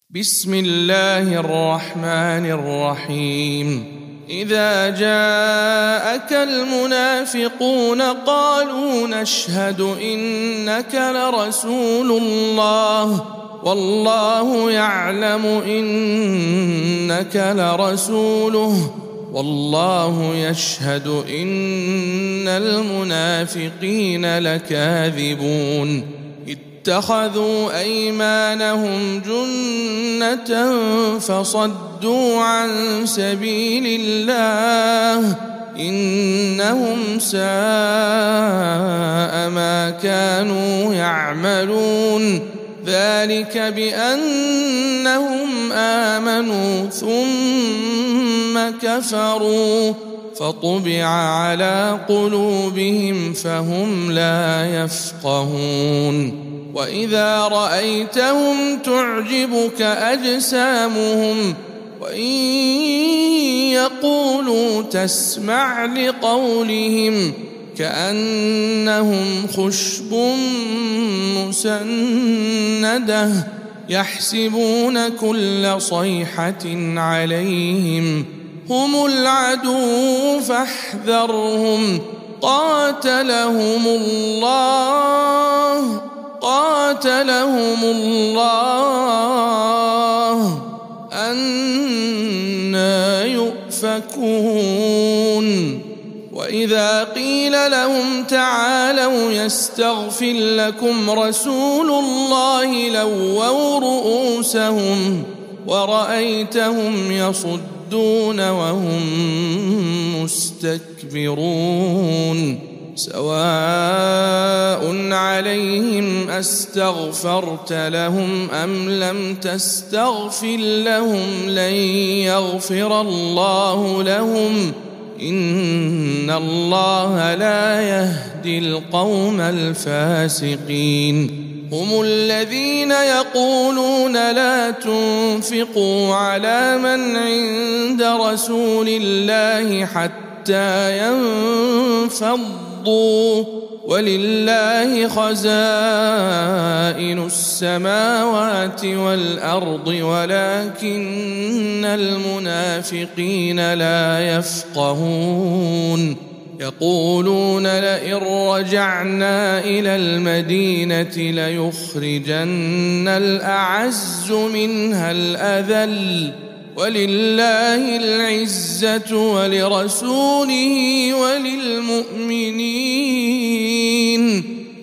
بسم الله الرحمن الرحيم إذا جاءك المنافقون قالوا نشهد إنك لرسول الله والله يعلم إنك لرسوله والله يشهد إن المنافقين لكاذبون اتخذوا أيمانهم جنة فصدوا عن سبيل الله إنهم ساء ما كانوا يعملون ذلك بأنهم آمنوا ثم كفروا فطبع على قلوبهم فهم لا يفقهون وإذا رأيتهم تعجبك أجسامهم وإن يقولوا تسمع لقولهم كأنهم خشب مسندة يحسبون كل صيحة عليهم هم العدو فاحذرهم قاتلهم الله أنى يؤفكون وإذا قيل لهم تعالوا يستغفر لكم رسول الله لووا رؤوسهم ورأيتهم يصدون وهم مستكبرون سواء عليهم أستغفرت لهم أم لم تستغفر لهم لن يغفر الله لهم إن الله لا يهدي القوم الفاسقين هم الذين يقولون لا تنفقوا على من عند رسول الله حتى ينفضوا ولله خزائن السماوات والأرض ولكن المنافقين لا يفقهون يقولون لئن رجعنا إلى المدينة ليخرجن الأعز منها الأذل ولله العزة ولرسوله وللمؤمنين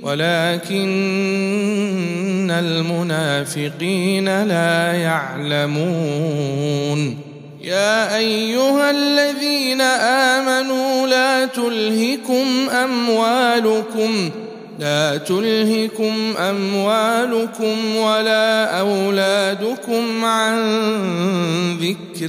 ولكن المنافقين لا يعلمون يا أيها الذين آمنوا لا تلهكم أموالكم ولا أولادكم عن ذكر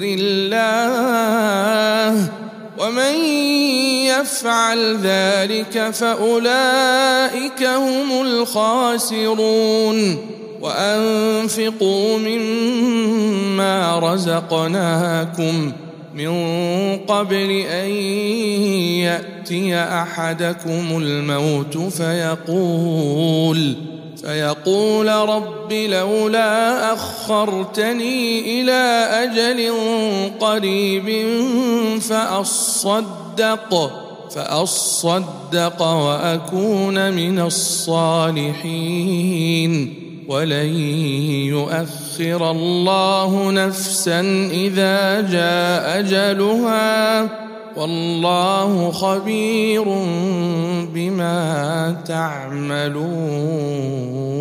الله ومن يفعل ذلك فأولئك هم الخاسرون وأنفقوا مما رزقناكم من قبل أن يأتي أحدكم الموت فيقول رب لولا أخرتني إلى أجل قريب فأصدق وأكون من الصالحين ولن يؤخر الله نفسا إذا جاء أجلها والله خبير بما تعملون